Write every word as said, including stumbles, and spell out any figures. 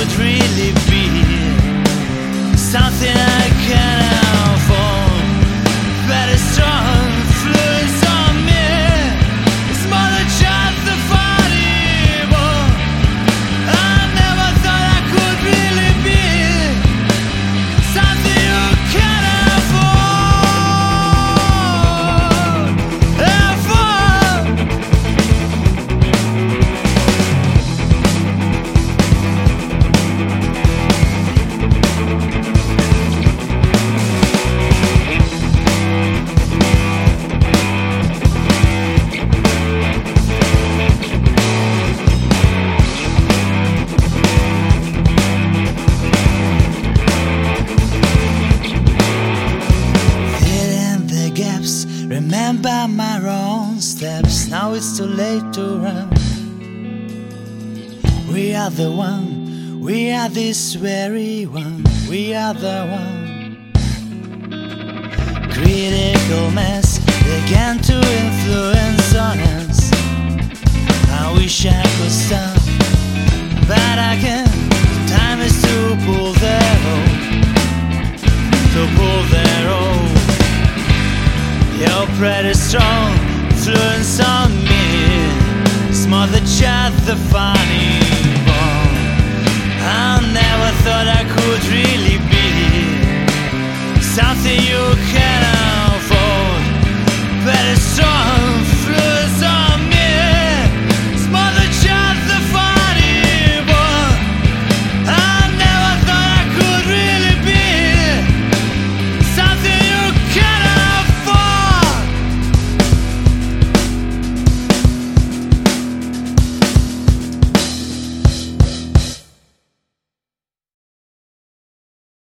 could really be something I can afford. Very strong influence on me. It's more than just the funny, but I never thought I could really be something you can afford. Afford. Remember my wrong steps. Now it's too late to run. We are the one. We are this very one. We are the one. Critical mass began to influence on us. I wish I could stop, but I can't. Time is to pull their rope. To pull their rope. You're pretty strong influence on me. It's more than just the funny one. I never thought I could really be something